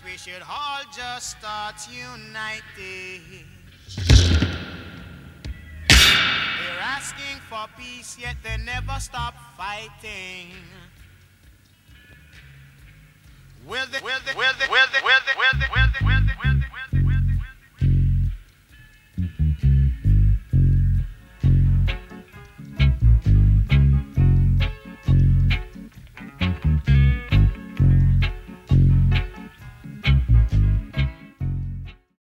we should all just start united. They're asking for peace, yet they never stop fighting. Will they